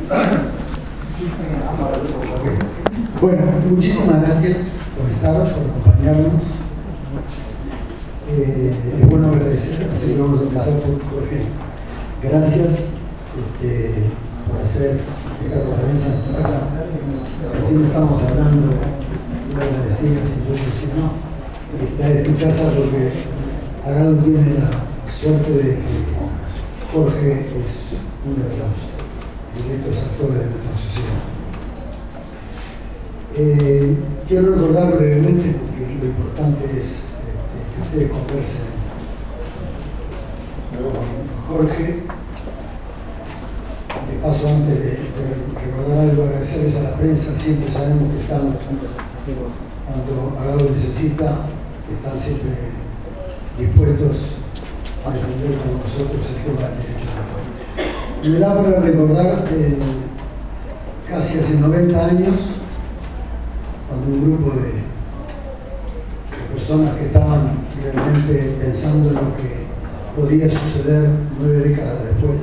Bueno, muchísimas gracias por estar, por acompañarnos. Es bueno agradecer, así que vamos a empezar por Jorge. Gracias por hacer esta conferencia en tu casa. Recién estábamos hablando, y me decías, y yo decía, no, está en tu casa porque Agado tiene la suerte de que Jorge es uno de los directos actores de nuestra sociedad. Quiero recordar brevemente, porque lo importante es que ustedes conversen con Jorge. De paso, antes de recordar algo, agradecerles a la prensa. Siempre sabemos que están, cuando Agado necesita, están siempre dispuestos a defender con nosotros el tema del derecho de autor. Me da para recordar casi hace 90 años, cuando un grupo de personas que estaban realmente pensando en lo que podía suceder 9 décadas después,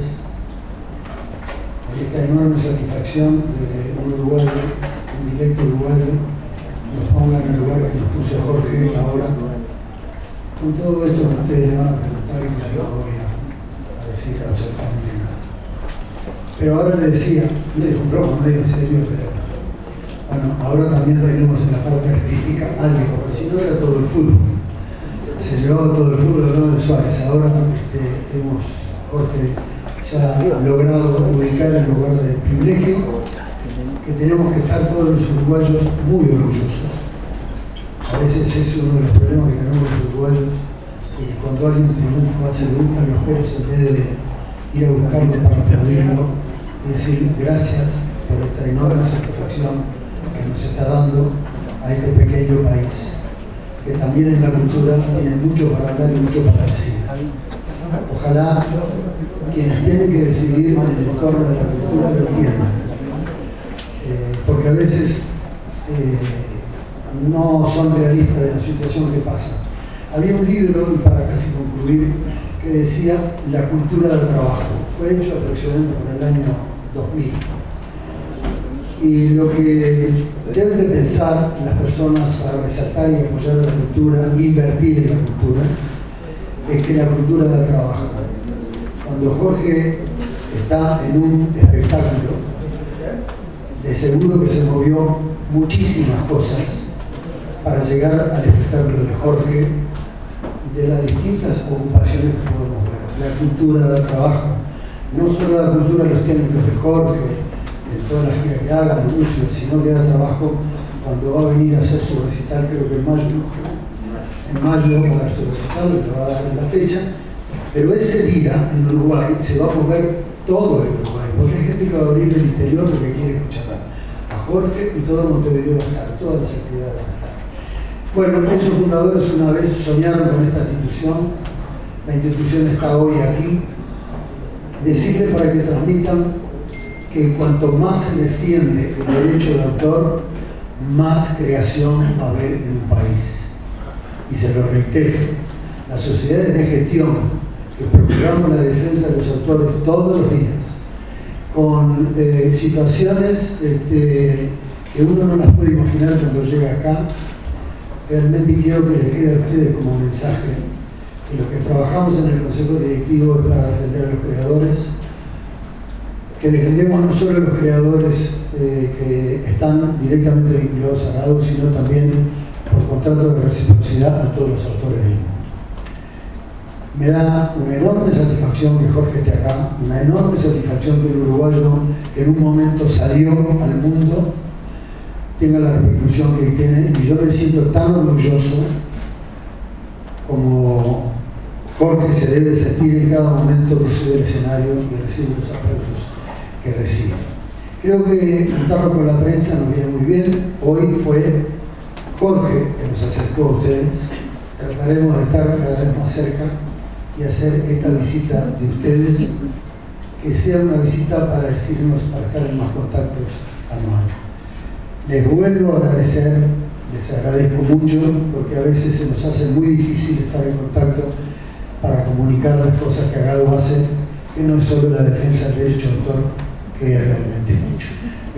hay esta enorme satisfacción de que un uruguayo, un directo uruguayo, nos ponga en el lugar que nos puso Jorge ahora. Con todo esto que ustedes le van a preguntar y yo no voy a decir absolutamente nada. Pero ahora le decía, le dejo un broma medio serio, pero bueno, ahora también tenemos en la parte artística algo, porque si no era todo el fútbol. Se llevaba todo el fútbol, ¿no? De Suárez. Ahora hemos, Jorge, ya logrado ubicar el lugar de privilegio, que tenemos que estar todos los uruguayos muy orgullosos. A veces es uno de los problemas que tenemos los uruguayos, que cuando alguien triunfa se le buscan los pelos en vez de ir a buscarlo para aplaudirlo y decir gracias por esta enorme satisfacción que nos está dando a este pequeño país, que también en la cultura tiene mucho para hablar y mucho para decir. Ojalá quienes tienen que decidir en el entorno de la cultura lo entiendan, porque a veces no son realistas de la situación que pasa. Había un libro, y para casi concluir, que decía La cultura del trabajo. Fue hecho aproximadamente por el año 2000. Y lo que deben de pensar las personas para resaltar y apoyar la cultura, invertir en la cultura, es que la cultura del trabajo. Cuando Jorge está en un espectáculo, de seguro que se movió muchísimas cosas para llegar al espectáculo de Jorge, de las distintas ocupaciones que podemos ver. La cultura del trabajo, no solo la cultura de los técnicos de Jorge, de todas las giras que hagan, de Lucio, sino que da trabajo cuando va a venir a hacer su recital, creo que en mayo va a dar su recital, lo va a dar en la fecha, pero ese día en Uruguay se va a mover todo el Uruguay, porque hay gente que va a abrir el interior porque quiere escuchar a Jorge, y todo Montevideo va a estar, todas las actividades van a estar. Bueno, esos fundadores una vez soñaron con esta institución. La institución está hoy aquí. Decirles para que transmitan que cuanto más se defiende el derecho de autor, más creación va a haber en un país. Y se lo reitero, las sociedades de gestión que procuramos la defensa de los autores todos los días, con situaciones que uno no las puede imaginar cuando llega acá. Realmente quiero que le quede a ustedes como mensaje que los que trabajamos en el Consejo Directivo es para defender a los creadores, que defendemos no solo a los creadores que están directamente vinculados a Agado, sino también por contrato de reciprocidad a todos los autores del mundo. Me da una enorme satisfacción que Jorge esté acá, una enorme satisfacción que el uruguayo que en un momento salió al mundo tenga la repercusión que tiene, y yo me siento tan orgulloso como Jorge se debe sentir en cada momento que sube al escenario y recibe los aplausos que recibe. Creo que juntarlo con la prensa nos viene muy bien. Hoy fue Jorge que nos acercó a ustedes. Trataremos de estar cada vez más cerca y hacer esta visita de ustedes que sea una visita para decirnos, para estar en más contactos anuales. Les vuelvo a agradecer, les agradezco mucho, porque a veces se nos hace muy difícil estar en contacto para comunicar las cosas que Agado hace, que no es solo la defensa del derecho de autor, que es realmente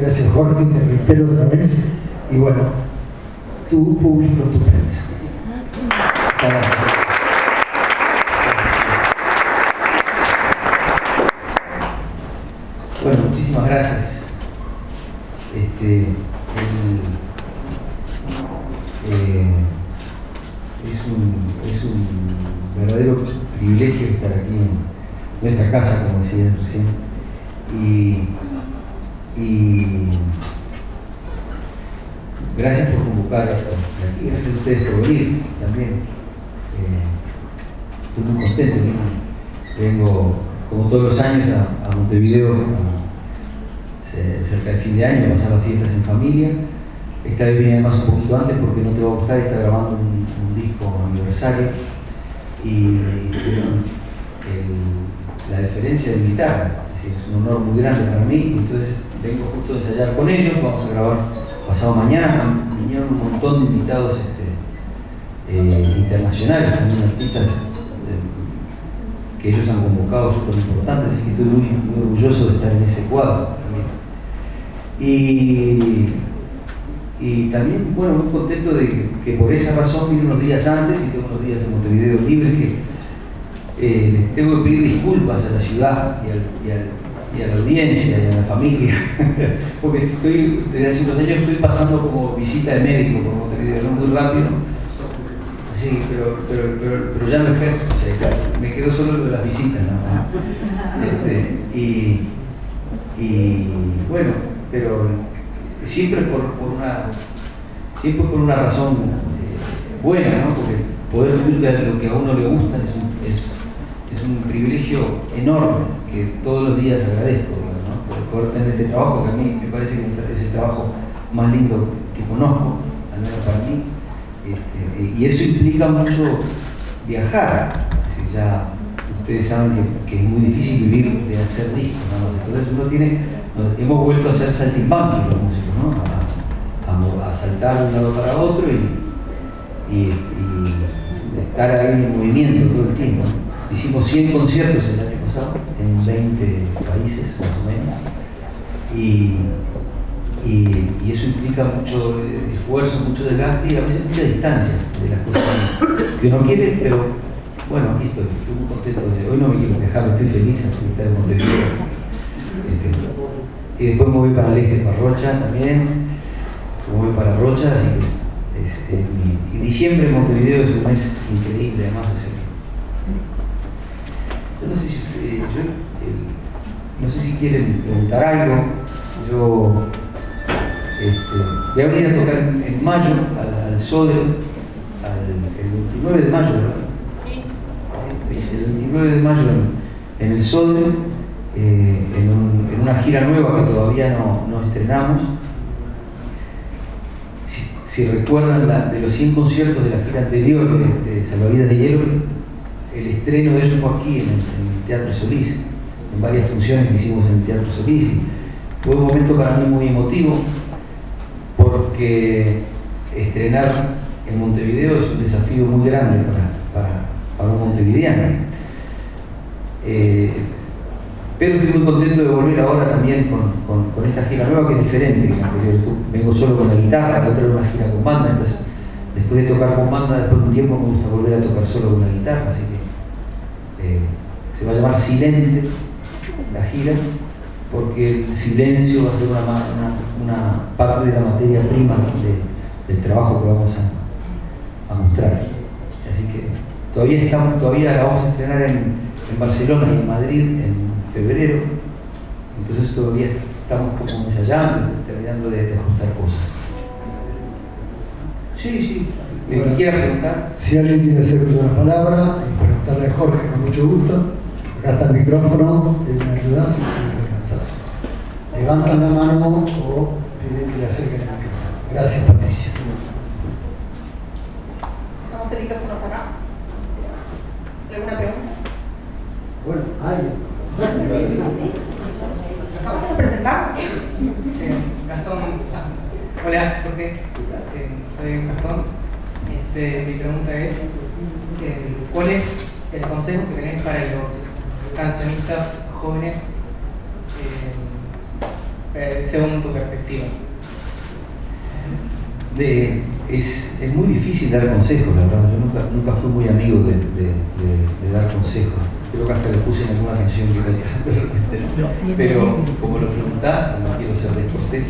Gracias, Jorge, te reitero otra vez. Y bueno, tu público, tu prensa. Bueno, muchísimas gracias. Es un verdadero privilegio estar aquí en nuestra casa, como decían recién. Y gracias por convocar aquí, gracias a ustedes por venir también. Estoy muy contento. Vengo, como todos los años, a Montevideo cerca del fin de año a pasar las fiestas en familia. Esta vez vine además un poquito antes porque no te va a gustar, está grabando un disco aniversario y la deferencia de invitarme. Es un honor muy grande para mí, entonces vengo justo a ensayar con ellos. Vamos a grabar pasado mañana. Vinieron un montón de invitados internacionales, también artistas que ellos han convocado súper importantes, así que estoy muy orgulloso de estar en ese cuadro también. Y también, bueno, muy contento de que por esa razón vine unos días antes y tengo unos días en Montevideo libre que les tengo que pedir disculpas a la ciudad y a la audiencia y a la familia, porque desde hace unos años estoy pasando como visita de médico por Montevideo, no muy rápido. Sí, pero ya no ejerzo, o sea, me quedo solo de las visitas, ¿no? Y bueno, pero siempre por una razón buena, ¿no? Porque poder vivir de lo que a uno le gusta es un privilegio enorme que todos los días agradezco, ¿no? Poder tener este trabajo que a mí me parece que es el trabajo más lindo que conozco, al menos para mí. Y eso implica mucho viajar. Es decir, ya ustedes saben que es muy difícil vivir de hacer discos, ¿no? Entonces hemos vuelto a hacer saltimbanquis los músicos, ¿no? A saltar de un lado para otro y estar ahí en movimiento todo el tiempo. Hicimos 100 conciertos el año pasado en 20 países más o menos. Y eso implica mucho esfuerzo, mucho desgaste y a veces mucha distancia de las cosas que uno quiere, pero bueno, aquí estoy muy contento hoy no me quiero quejar, estoy feliz de estar en Montevideo. Y después me voy para el este, para Rocha también, me voy para Rocha, así que y diciembre en Montevideo es un mes increíble, además. Yo no sé si quieren preguntar algo. Yo voy a venir a tocar en mayo al Sodre, el 29 de mayo, ¿verdad? Sí. El 29 de mayo en el Sodre, en una gira nueva que todavía no estrenamos. Si recuerdan de los 100 conciertos de la gira anterior de Salvavidas de Hielo, el estreno de ellos fue aquí en el Teatro Solís, en varias funciones que hicimos en el Teatro Solís. Fue un momento para mí muy emotivo porque estrenar en Montevideo es un desafío muy grande para un montevideano. Pero estoy muy contento de volver ahora también con esta gira nueva que es diferente que la anterior. Vengo solo con la guitarra, la otra era una gira con banda, entonces después de tocar con banda, después de un tiempo me gusta volver a tocar solo con la guitarra, así que se va a llamar Silente la gira, porque el silencio va a ser una parte de la materia prima del trabajo que vamos a mostrar. Así que todavía la vamos a estrenar en Barcelona y en Madrid en febrero, entonces todavía estamos como ensayando, terminando de ajustar cosas. Sí, bueno, ¿me quieras preguntar? Si alguien quiere hacer una palabra y preguntarle a Jorge, con mucho gusto, acá está el micrófono, me ayudas y me alcanzás. Levantan la mano o piden que le acerquen el micrófono. Gracias, Patricia. Vamos el micrófono para acá. ¿Alguna pregunta? Bueno, alguien. Vamos a presentar. Gastón, hola, Jorge, soy Gastón. Mi pregunta es, ¿cuál es el consejo que tenés para los cancionistas jóvenes según tu perspectiva? Es muy difícil dar consejos, la verdad. Yo nunca fui muy amigo de dar consejos. Creo que hasta le puse en alguna canción que de repente. Pero como lo preguntás, no quiero ser descortés,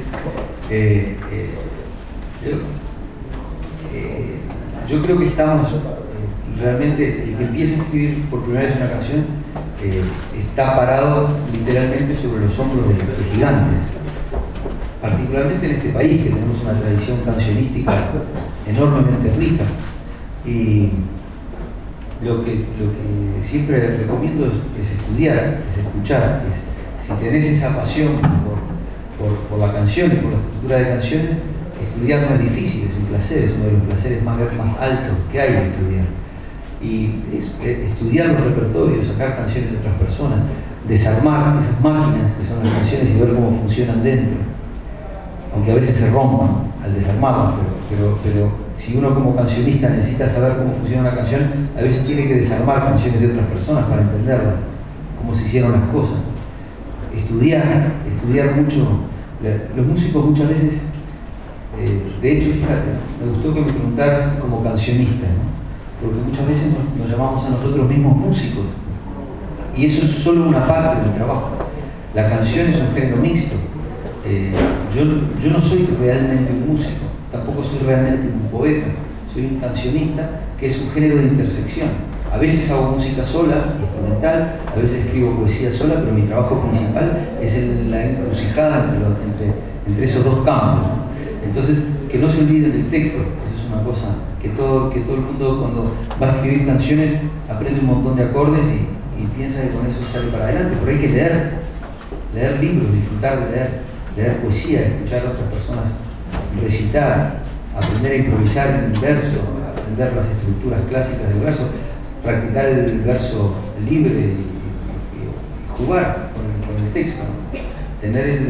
yo creo que estamos realmente, el que empieza a escribir por primera vez una canción está parado literalmente sobre los hombros de gigantes. Particularmente en este país, que tenemos una tradición cancionística enormemente rica. Y lo que siempre recomiendo es estudiar, es escuchar. Si tenés esa pasión por la canción y por la escritura de canciones, estudiar no es difícil, es un placer, es uno de los placeres más altos que hay de estudiar. Y estudiar los repertorios, sacar canciones de otras personas, desarmar esas máquinas que son las canciones y ver cómo funcionan dentro. Aunque a veces se rompan al desarmarlas, pero si uno como cancionista necesita saber cómo funciona una canción, a veces tiene que desarmar canciones de otras personas para entenderlas, cómo se hicieron las cosas. Estudiar mucho. Los músicos muchas veces, de hecho, fíjate, me gustó que me preguntaras como cancionista, ¿no? Porque muchas veces nos llamamos a nosotros mismos músicos, y eso es solo una parte del trabajo. La canción es un género mixto. Yo no soy realmente un músico, tampoco soy realmente un poeta, soy un cancionista, que es un género de intersección. A veces hago música sola, instrumental, a veces escribo poesía sola, pero mi trabajo principal es en la encrucijada entre esos dos campos, ¿no? Entonces, que no se olviden del texto, eso es una cosa que todo el mundo cuando va a escribir canciones aprende un montón de acordes y piensa que con eso sale para adelante, pero hay que leer libros, disfrutar de leer poesía, escuchar a otras personas recitar, aprender a improvisar en el verso, aprender las estructuras clásicas del verso, practicar el verso libre y jugar con el texto, ¿no? Tener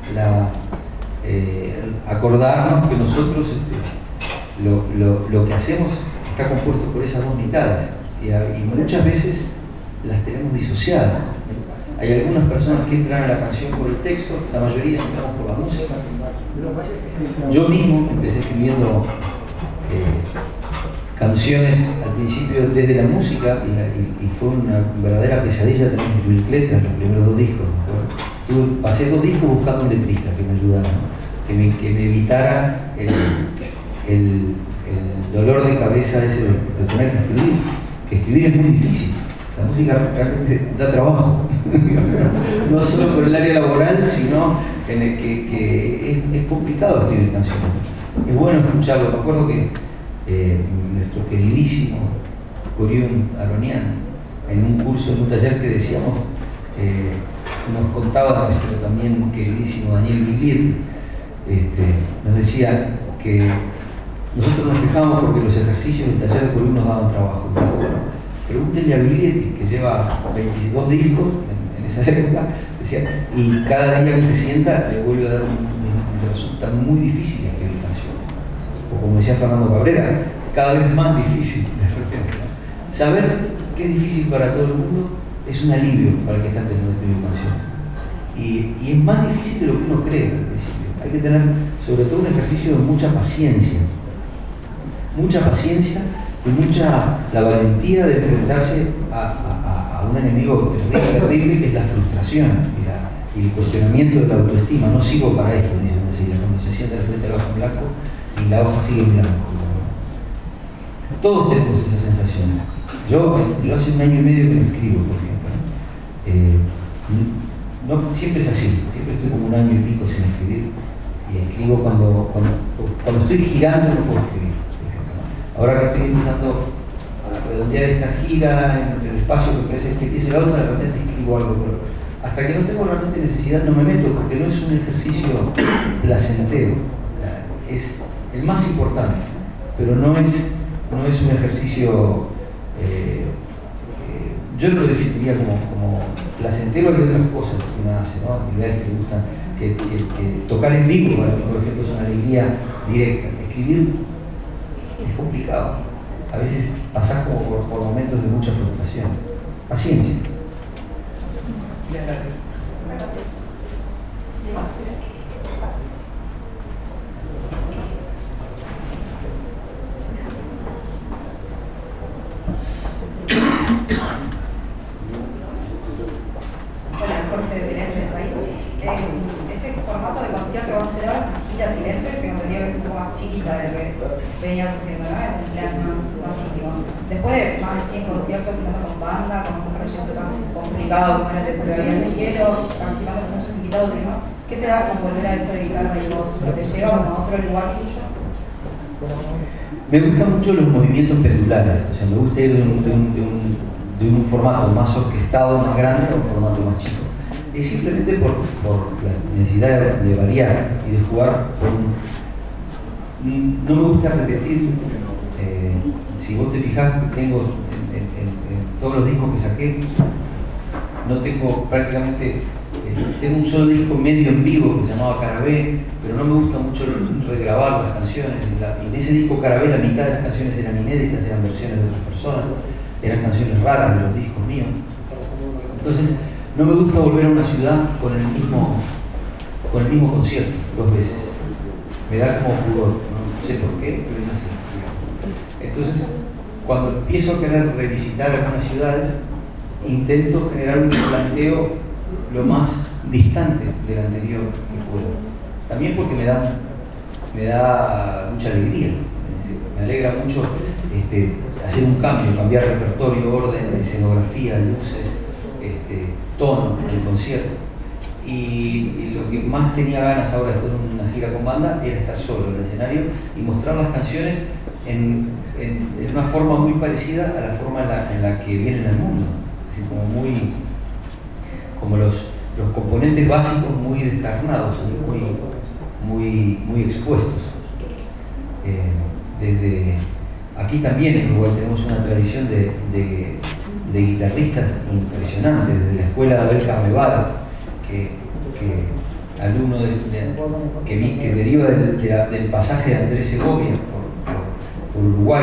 acordarnos que nosotros lo que hacemos está compuesto por esas dos mitades y muchas veces las tenemos disociadas. Hay algunas personas que entran a la canción por el texto, la mayoría entramos por la música. Yo mismo empecé escribiendo canciones al principio desde la música y fue una verdadera pesadilla tener que escribir letras los primeros 2 discos. Pasé 2 discos buscando un letrista que me ayudara, ¿no? que me evitara el dolor de cabeza ese de tener que escribir. Que escribir es muy difícil. La música realmente da trabajo, no solo por el área laboral, sino en el que es complicado escribir canciones. Es bueno escucharlo. Me acuerdo que nuestro queridísimo Corión Aronian, en un curso, en un taller que decíamos, nos contaba nuestro también queridísimo Daniel Biglietti, nos decía que nosotros nos quejábamos porque los ejercicios del taller de Corión nos daban trabajo. Pero bueno, pregúntenle a Biglietti, que lleva 22 discos en esa época, decía, y cada día que se sienta le vuelve a dar un resulta muy difícil escribir canciones. O como decía Fernando Cabrera, cada vez más difícil de repente, ¿no? Saber que es difícil para todo el mundo es un alivio para el que está empezando a escribir canciones. Y es más difícil de lo que uno cree al principio. Hay que tener sobre todo un ejercicio de mucha paciencia y la valentía de enfrentarse a un enemigo terrible que es la frustración y el cuestionamiento de la autoestima. No sirvo para esto, dice cuando se sienta al frente de la hoja en blanco y la hoja sigue en blanco. Todos tenemos esa sensación. Yo hace 1 año y medio que no escribo, por ejemplo. No, siempre es así, siempre estoy como 1 año y pico sin escribir y escribo cuando estoy girando no puedo escribir. Ahora que estoy empezando a redondear esta gira entre el espacio que parece que empiece la otra, de repente escribo algo, pero hasta que no tengo realmente necesidad no me meto, porque no es un ejercicio placentero, es el más importante, pero no es un ejercicio, yo no lo definiría como placentero. Hay otras cosas que uno hace, ¿no? Actividades que le gustan, que tocar en vivo, para mí, por ejemplo, es una alegría directa. Escribir es complicado. A veces pasás como por momentos de mucha frustración. Paciencia. Gracias. Gracias. partecita de lo que venías haciendo, ¿no? Es un plan más íntimo. Después de más de 100 conciertos, filmando con banda, con un proyecto tan complicado como el de Salvavidas de Hielo, participando con muchos invitados y demás, ¿qué te da como volver a eso de guitarra y voz? ¿Te lleva como a otro lugar tuyo? Me gustan mucho los movimientos pendulares, o sea, me gusta ir de un formato más orquestado, más grande, a un formato más chico. Es simplemente por la necesidad de variar y de jugar no me gusta repetir. Si vos te fijás, tengo en todos los discos que saqué, no tengo prácticamente, tengo un solo disco medio en vivo que se llamaba Cara B, pero no me gusta mucho regrabar las canciones. Y en ese disco Cara B la mitad de las canciones eran inéditas, eran versiones de otras personas, eran canciones raras de los discos míos. Entonces, no me gusta volver a una ciudad con el mismo concierto 2 veces. Me da como pudor, no sé por qué, pero es así. Entonces, cuando empiezo a querer revisitar algunas ciudades, intento generar un planteo lo más distante del anterior que puedo. También porque me da mucha alegría. Es decir, me alegra mucho hacer un cambio, cambiar repertorio, orden, escenografía, luces, tono del concierto. Y lo que más tenía ganas ahora después de una gira con banda era estar solo en el escenario y mostrar las canciones en una forma muy parecida a la forma en la que vienen al mundo. Así como los componentes básicos muy descarnados, muy expuestos. Desde aquí también en Uruguay tenemos una tradición de guitarristas impresionantes, desde la escuela de Abel Carnevale, alumno que deriva del pasaje de Andrés Segovia por Uruguay,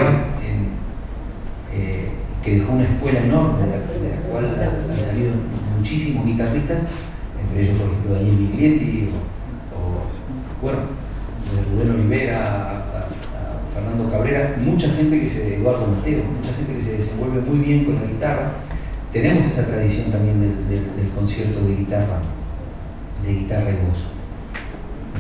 que dejó una escuela enorme de la cual han salido muchísimos guitarristas, entre ellos por ejemplo Daniel Miglietti o de Rubén Olivera a Fernando Cabrera, mucha gente Eduardo Mateo, mucha gente que se desenvuelve muy bien con la guitarra. Tenemos esa tradición también del concierto de guitarra y voz.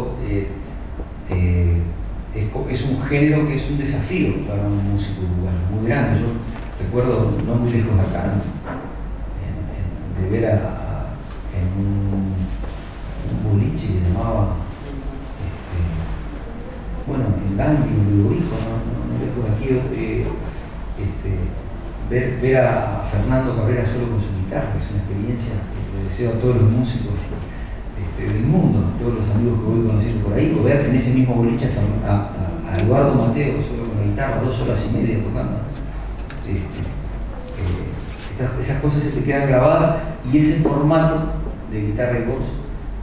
Es un género que es un desafío para un músico uruguayo, muy grande. Yo recuerdo, no muy lejos de acá, de ver en un boliche que se llamaba, en Gandhi, en Ludovico, no lejos de aquí, ver a Fernando Cabrera solo con su guitarra, que es una experiencia que le deseo a todos los músicos del mundo, a todos los amigos que voy conociendo por ahí, o ver en ese mismo boliche a Eduardo Mateo solo con la guitarra, 2 horas y media tocando. Esas cosas se te quedan grabadas y ese formato de guitarra y voz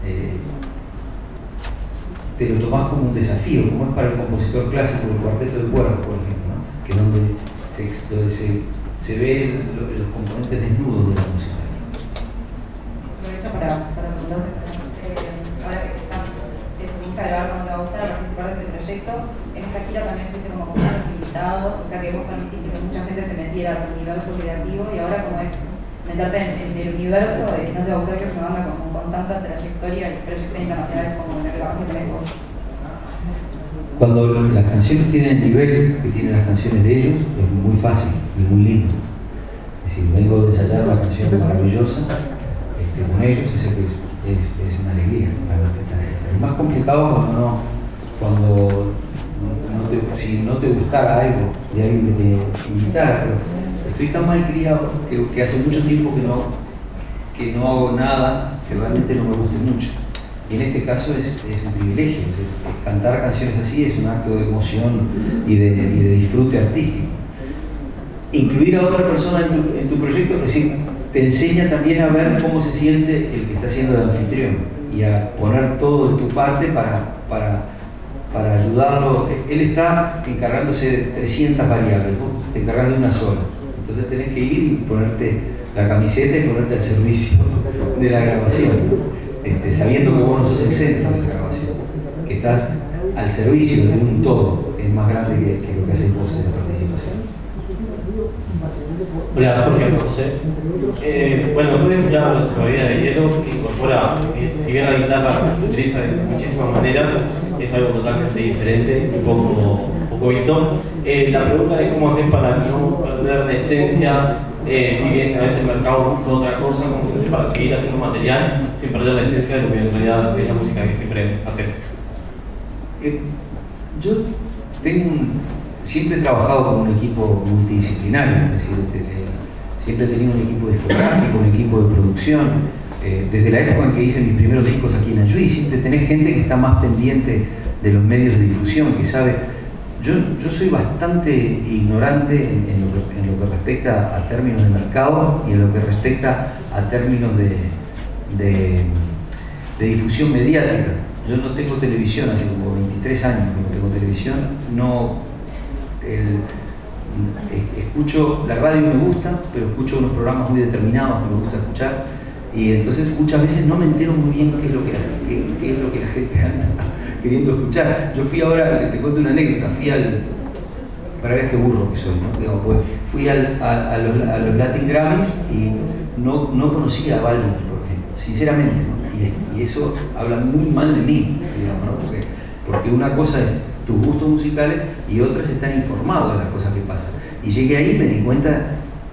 te lo tomás como un desafío, como es para el compositor clásico del cuarteto de cuerdas, por ejemplo, ¿no? Que es donde se ve los componentes desnudos de la música. Aprovecho para preguntarte, ahora que estás de Barro, no te va a gustar participar de este proyecto, en esta gira también fuiste como con muchos invitados, o sea que vos permitiste que mucha gente se metiera a tu universo creativo y ahora como es meterte en el universo de no te va a gustar que es una banda con tanta trayectoria y proyectos internacionales como la que vas a tener vos. Cuando las canciones tienen el nivel que tienen las canciones de ellos, es muy fácil y muy lindo. Es decir, vengo de ensayar una canción maravillosa con ellos, y sé que es una alegría realmente estar ahí. Es más complicado si no te gustara algo de alguien que te invitara, pero estoy tan mal criado que hace mucho tiempo que no hago nada que realmente no me guste mucho. Y en este caso es un privilegio. Cantar canciones así es un acto de emoción y de disfrute artístico. Incluir a otra persona en tu proyecto, es decir, te enseña también a ver cómo se siente el que está siendo de anfitrión y a poner todo de tu parte para ayudarlo. Él está encargándose de 300 variables, vos te encargás de una sola. Entonces tenés que ir y ponerte la camiseta y ponerte al servicio de la grabación, sabiendo que vos no sos el centro de esa grabación, que estás al servicio de un todo, que es más grande que lo que haces vos en esa participación. Hola, Jorge José. Bueno, después de escuchar la Sociedad de Hielo, que incorpora, si bien la guitarra se utiliza de muchísimas maneras, es algo totalmente diferente y poco visto. La pregunta es cómo hacer para no perder la esencia, si bien a veces el mercado busca otra cosa, cómo se hace para seguir haciendo material sin perder la esencia de lo que en realidad es la música que siempre haces. Yo siempre he trabajado con un equipo multidisciplinario, es decir, siempre he tenido un equipo discográfico, un equipo de producción. Desde la época en que hice mis primeros discos aquí en Ayuí, siempre tenés gente que está más pendiente de los medios de difusión, que sabe. Yo soy bastante ignorante en lo que respecta a términos de mercado y en lo que respecta a términos de difusión mediática. Yo no tengo televisión, hace como 23 años que no tengo televisión, escucho, la radio me gusta, pero escucho unos programas muy determinados que me gusta escuchar, y entonces muchas veces no me entero muy bien qué es lo que la gente anda queriendo escuchar. Yo fui ahora, te cuento una anécdota, para ver qué burro que soy, ¿no? Digamos, pues, fui a los Latin Grammys y no conocía a Balvin, por ejemplo, sinceramente, ¿no? Y eso habla muy mal de mí, digamos, ¿no? Porque una cosa es tus gustos musicales y otra es estar informado de las cosas que pasan. Y llegué ahí y me di cuenta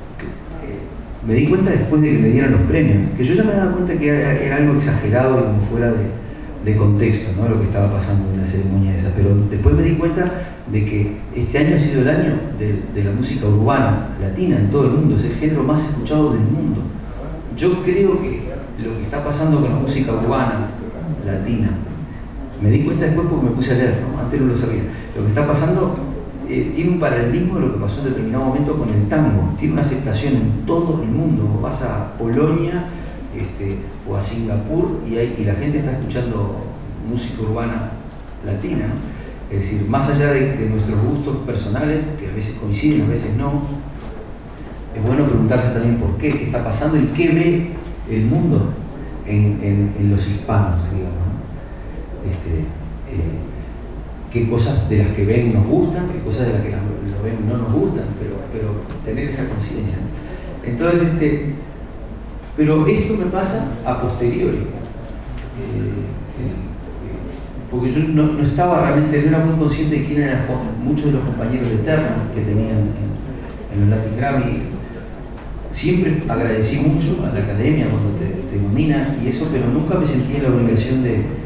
después de que me dieran los premios, que yo ya me daba cuenta que era algo exagerado y como fuera de contexto, ¿no? Lo que estaba pasando en la ceremonia esa, pero después me di cuenta de que este año ha sido el año de la música urbana latina en todo el mundo, es el género más escuchado del mundo. Yo creo que lo que está pasando con la música urbana latina, me di cuenta después porque me puse a leer, ¿no? Antes no lo sabía. Lo que está pasando tiene un paralelismo de lo que pasó en determinado momento con el tango. Tiene una aceptación en todo el mundo. Vas a Polonia o a Singapur y la gente está escuchando música urbana latina, ¿no? Es decir, más allá de nuestros gustos personales, que a veces coinciden, a veces no, es bueno preguntarse también por qué está pasando y qué ve el mundo en los hispanos, digamos, ¿no? Qué cosas de las que ven nos gustan, qué cosas de las que lo ven no nos gustan, pero tener esa conciencia, ¿no? Entonces, pero esto me pasa a posteriori, porque yo no estaba realmente, no era muy consciente de quién eran muchos de los compañeros eternos que tenían en los Latin Grammy. Siempre agradecí mucho a la academia cuando te nomina y eso, pero nunca me sentí en la obligación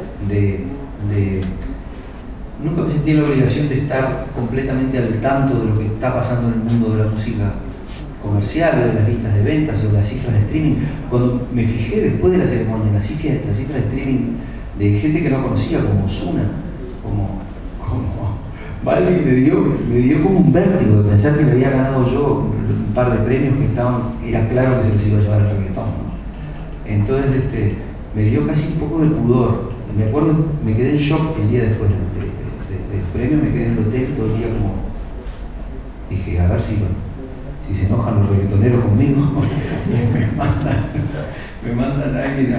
nunca me sentí en la obligación de estar completamente al tanto de lo que está pasando en el mundo de la música comercial, de las listas de ventas o de las cifras de streaming. Cuando me fijé después de la ceremonia, las cifras de streaming de gente que no conocía, como Ozuna, como Balvin, me dio como un vértigo de pensar que le había ganado yo un par de premios que era claro que se los iba a llevar el reggaetón, ¿no? Entonces me dio casi un poco de pudor. Me acuerdo, me quedé en shock el día después del premio, me quedé en el hotel todo el día como, dije, a ver si se enojan los reggaetoneros conmigo, me mandan a alguien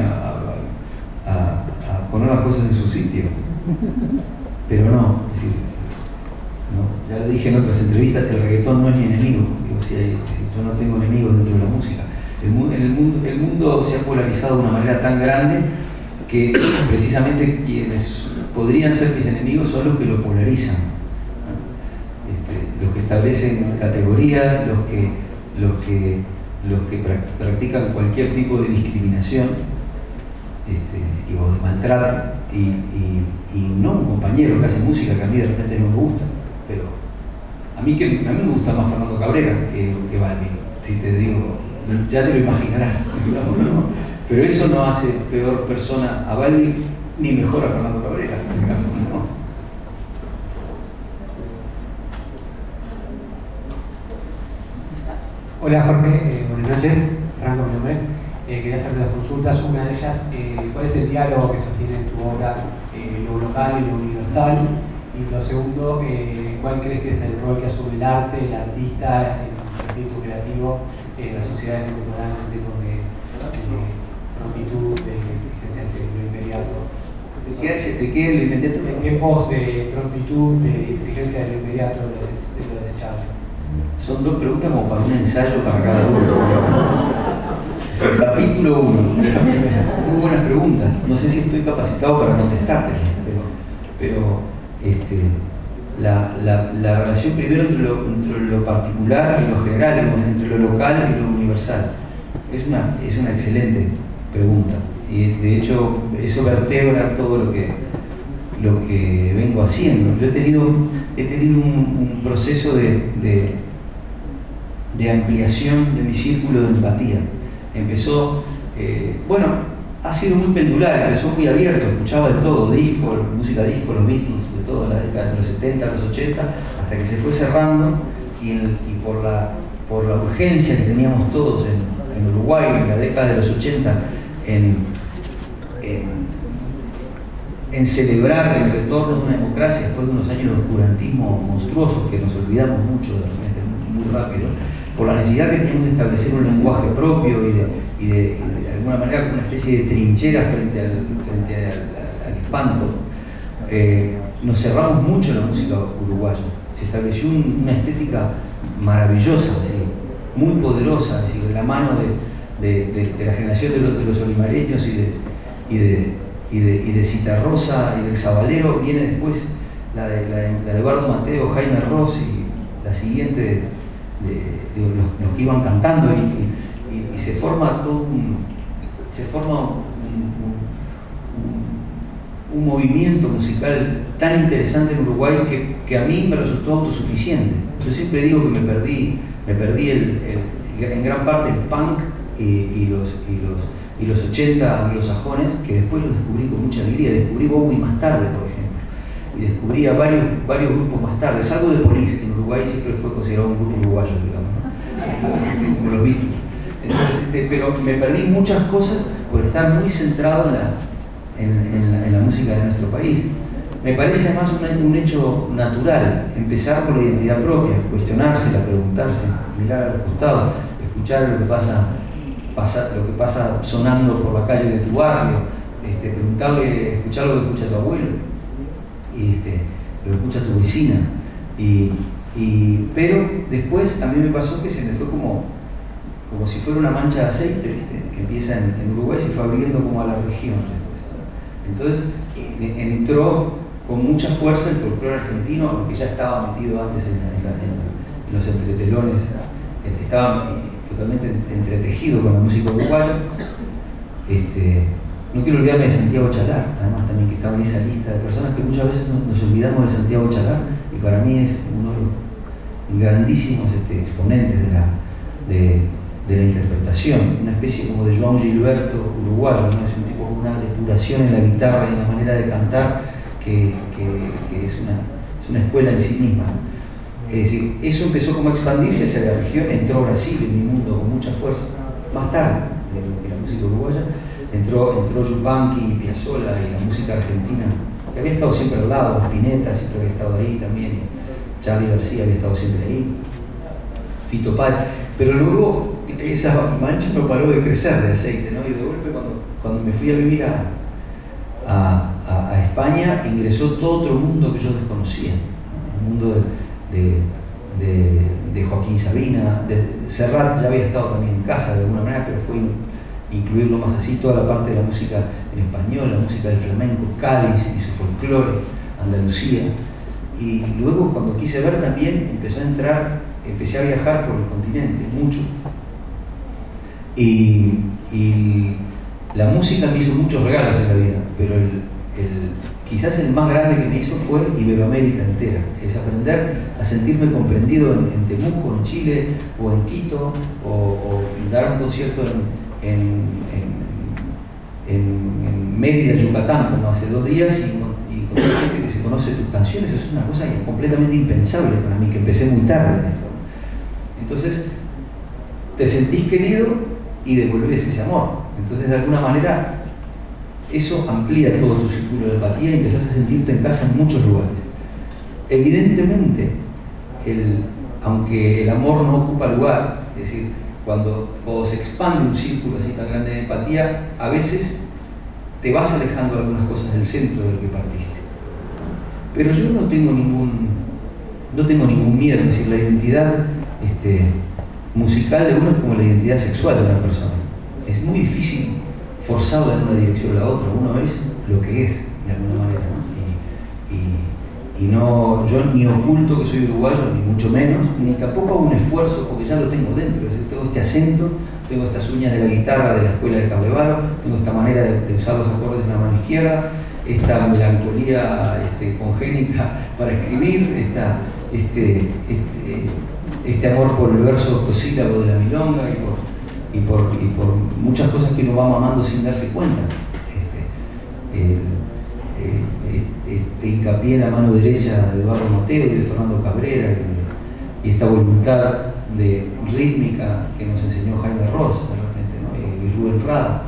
a poner las cosas en su sitio. Pero no, es decir, no, ya le dije en otras entrevistas que el reggaetón no es mi enemigo. Digo, si yo no tengo enemigos dentro de la música. El mundo se ha polarizado de una manera tan grande que precisamente quienes podrían ser mis enemigos son los que lo polarizan, ¿no? Los que establecen categorías, los que practican cualquier tipo de discriminación o de maltrato, y no un compañero que hace música que a mí de repente no me gusta, pero a mí me gusta más Fernando Cabrera que Balvin, si te digo, ya te lo imaginarás, digamos, ¿no? Pero eso no hace peor persona a Balvin ni mejor a Fernando Cabrera, digamos, ¿no? Hola Jorge, buenas noches, Franco mi nombre. Quería hacerte dos consultas. Una de ellas, ¿cuál es el diálogo que sostiene en tu obra, lo local y lo universal? Y lo segundo, ¿cuál crees que es el rol que asume el arte, el artista, el espíritu creativo, la sociedad contemporánea en tiempos de prontitud, de exigencia de lo inmediato? ¿De qué lo inmediato? En tiempos de prontitud, de exigencia de lo inmediato, de lo desechable. Son 2 preguntas como para un ensayo para cada uno. Es el capítulo 1. Muy buenas preguntas. No sé si estoy capacitado para contestarte, pero la relación primero entre lo particular y lo general, entre lo local y lo universal. Es una excelente pregunta. Y de hecho, eso vertebra todo lo que vengo haciendo. Yo he tenido un proceso de ampliación de mi círculo de empatía. Empezó, ha sido muy pendular, empezó muy abierto, escuchaba de todo, disco, música disco, los Beatles, de todo, la década de los 70, los 80, hasta que se fue cerrando y por la urgencia que teníamos todos en Uruguay en la década de los 80 en celebrar el retorno de una democracia después de unos años de oscurantismo monstruosos que nos olvidamos mucho de repente, muy rápido, por la necesidad que teníamos de establecer un lenguaje propio y de alguna manera como una especie de trinchera frente al espanto. Nos cerramos mucho en la música uruguaya. Se estableció una estética maravillosa, muy poderosa, de la mano de la generación de los olimareños y de Citarrosa y del Zabalero. Viene después la de Eduardo Mateo, Jaime Ross y la siguiente de los que iban cantando y se forma todo un movimiento musical tan interesante en Uruguay que a mí me resultó autosuficiente. Yo siempre digo que me perdí en gran parte el punk y los 80 anglosajones, que después los descubrí con mucha alegría. Descubrí Bowie más tarde, por ejemplo, y descubrí a varios grupos más tarde. Salvo de Police, que en Uruguay siempre fue considerado un grupo uruguayo, digamos, ¿no? Como los Beatles. Entonces, pero me perdí muchas cosas por estar muy centrado en la música de nuestro país. Me parece además un hecho natural, empezar por la identidad propia, cuestionársela, preguntarse, mirar a los costados, escuchar lo que pasa sonando por la calle de tu barrio, escuchar lo que escucha tu abuelo, lo que escucha tu vecina. Pero después a mí me pasó que se me fue como si fuera una mancha de aceite, ¿viste? Que empieza en Uruguay y se fue abriendo como a la región después, ¿no? Entonces entró con mucha fuerza el folclore argentino, aunque ya estaba metido antes en los entretelones, estaba totalmente entretejido con la música uruguaya. No quiero olvidarme de Santiago Chalar, además también, que estaba en esa lista de personas que muchas veces nos olvidamos de Santiago Chalar, y para mí es uno de los grandísimos exponentes de la interpretación, una especie como de João Gilberto uruguayo, ¿no? Es un tipo con una depuración en la guitarra y en la manera de cantar que es una escuela en sí misma. Es decir, eso empezó como a expandirse hacia la región, entró Brasil en mi mundo con mucha fuerza, más tarde de la música uruguaya, entró Yupanqui, Piazzolla y la música argentina, que había estado siempre al lado, Spinetta siempre había estado ahí también, Charly García había estado siempre ahí, Fito Páez, pero luego esa mancha no paró de crecer de aceite, ¿no? Y de golpe cuando me fui a vivir a España, ingresó todo otro mundo que yo desconocía, un mundo de Joaquín Sabina, de Serrat ya había estado también en casa de alguna manera, pero fue incluirlo más así, toda la parte de la música en español, la música del flamenco, Cádiz y su folclore, Andalucía. Y luego cuando quise ver también empecé a viajar por el continente, mucho. Y la música me hizo muchos regalos en la vida, pero quizás el más grande que me hizo fue Iberoamérica entera, es aprender a sentirme comprendido en Temuco, en Chile, o en Quito, o dar un concierto en Mérida, Yucatán, como hace 2 días, y con gente que se conoce tus canciones. Eso es una cosa completamente impensable para mí, que empecé muy tarde en esto. Entonces, te sentís querido y devolvés ese amor. Entonces, de alguna manera, eso amplía todo tu círculo de empatía y empezás a sentirte en casa en muchos lugares. Evidentemente, aunque el amor no ocupa lugar, es decir, cuando se expande un círculo así tan grande de empatía, a veces te vas alejando de algunas cosas del centro del que partiste. Pero yo no tengo ningún miedo, es decir, la identidad musical de uno es como la identidad sexual de una persona. Es muy difícil forzarla en una dirección o la otra. Uno es lo que es, de alguna manera, ¿no? Y no, yo ni oculto que soy uruguayo, ni mucho menos, ni tampoco hago un esfuerzo porque ya lo tengo dentro. Es decir, tengo este acento, tengo estas uñas de la guitarra de la escuela de Carlevaro, tengo esta manera de usar los acordes en la mano izquierda, esta melancolía congénita para escribir, este amor por el verso octosílabo de la milonga y por muchas cosas que uno va mamando sin darse cuenta. Este hincapié en la mano derecha de Eduardo Mateo y de Fernando Cabrera y esta voluntad de rítmica que nos enseñó Jaime Ross de repente, ¿no? Y Rubén Rada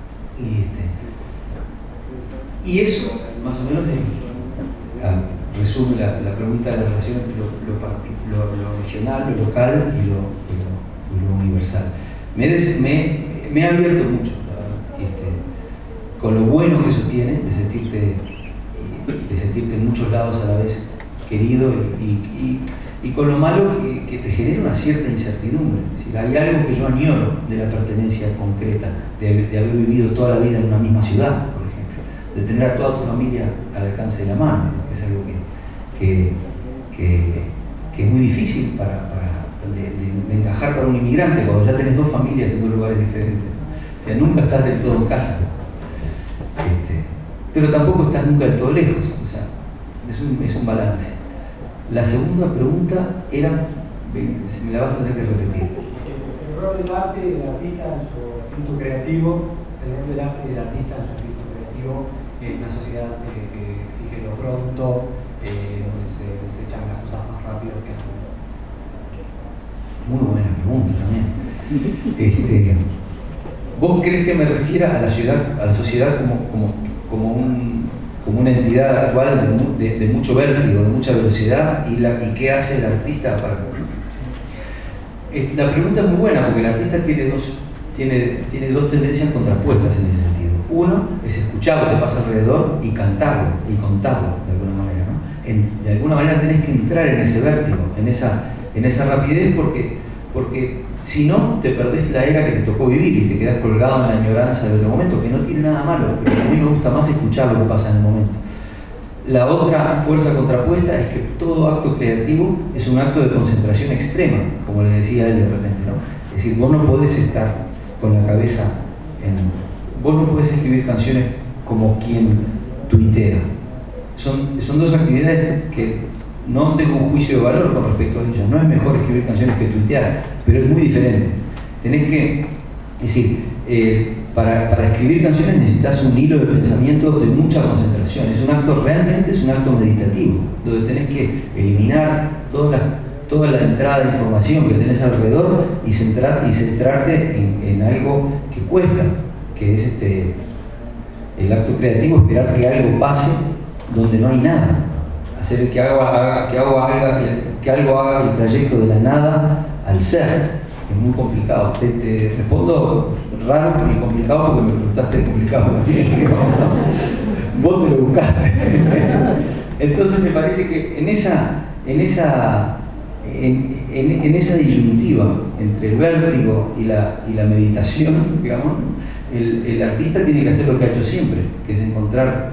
y eso más o menos resume la pregunta de la relación entre lo regional, lo local y lo universal. Me ha abierto mucho, con lo bueno que eso tiene, de sentirte en muchos lados a la vez querido y con lo malo que te genera una cierta incertidumbre. Es decir, hay algo que yo añoro de la pertenencia concreta, de haber vivido toda la vida en una misma ciudad, por ejemplo, de tener a toda tu familia al alcance de la mano. Es algo que es muy difícil de encajar para un inmigrante cuando ya tenés dos familias en dos lugares diferentes. O sea, nunca estás del todo en casa. Pero tampoco estás nunca del todo lejos, o sea, es un balance. La segunda pregunta era, me la vas a tener que repetir. El rol del arte y del artista en su espíritu creativo, el rol del arte y del artista en su espíritu creativo en una sociedad que exige lo pronto, donde se echan las cosas más rápido que antes. Muy buena pregunta también. ¿Vos crees que me refiera a la sociedad como una entidad actual de mucho vértigo, de mucha velocidad, y qué hace el artista para... La pregunta es muy buena porque el artista tiene dos tendencias contrapuestas en ese sentido. Uno es escuchar lo que pasa alrededor y cantarlo y contarlo de alguna manera, ¿no? De alguna manera tenés que entrar en ese vértigo, en esa rapidez, porque si no, te perdés la era que te tocó vivir y te quedás colgado en la añoranza de otro momento, que no tiene nada malo, pero a mí me gusta más escuchar lo que pasa en el momento. La otra fuerza contrapuesta es que todo acto creativo es un acto de concentración extrema, como le decía él de repente, ¿no? Es decir, vos no podés estar con la cabeza vos no podés escribir canciones como quien tuitea. Son dos actividades que no tengo un juicio de valor con respecto a ellas. No es mejor escribir canciones que tuitear, pero es muy diferente. Tenés que, es decir, para escribir canciones necesitas un hilo de pensamiento de mucha concentración. Realmente es un acto meditativo, donde tenés que eliminar toda la entrada de información que tenés alrededor y centrarte en algo que cuesta, que es el acto creativo, esperar que algo pase donde no hay nada. Hacer que algo haga el trayecto de la nada al ser. Es muy complicado. Te respondo raro y complicado porque me preguntaste complicado también. Vos te lo buscaste. Entonces me parece que en esa disyuntiva entre el vértigo y la meditación, digamos, el artista tiene que hacer lo que ha hecho siempre, que es encontrar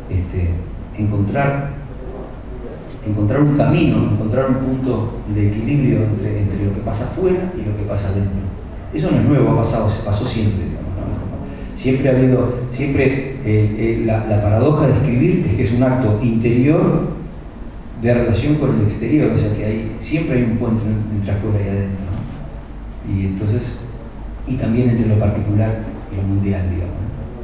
un camino, encontrar un punto de equilibrio entre lo que pasa afuera y lo que pasa adentro. Eso no es nuevo, se pasó siempre, digamos, ¿no? Siempre ha habido, la paradoja de escribir es que es un acto interior de relación con el exterior, o sea que siempre hay un puente entre afuera y adentro, ¿no? Y entonces, y también entre lo particular y lo mundial, digamos.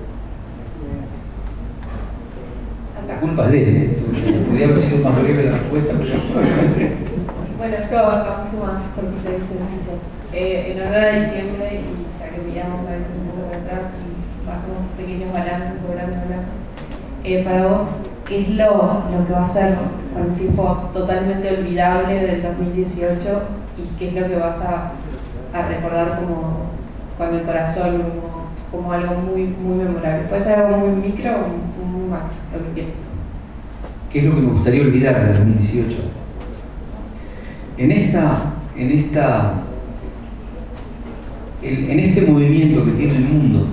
La culpa es de él, podría haber sido más breve la respuesta, pero... Bueno, yo acá mucho más cortito y sencillo. En honor a diciembre, y ya que miramos a veces un poco para atrás y pasamos pequeños balances o grandes balances, para vos, ¿qué es lo que va a ser con un tiempo totalmente olvidable del 2018 y qué es lo que vas a recordar como con el corazón, como algo muy, muy memorable? Puede ser algo muy micro o muy macro, lo que quieras. ¿ ¿Qué es lo que me gustaría olvidar del 2018? En este movimiento que tiene el mundo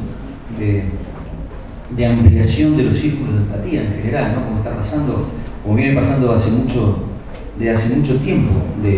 de ampliación de los círculos de empatía en general, ¿no? Como está pasando, como viene pasando de hace mucho tiempo,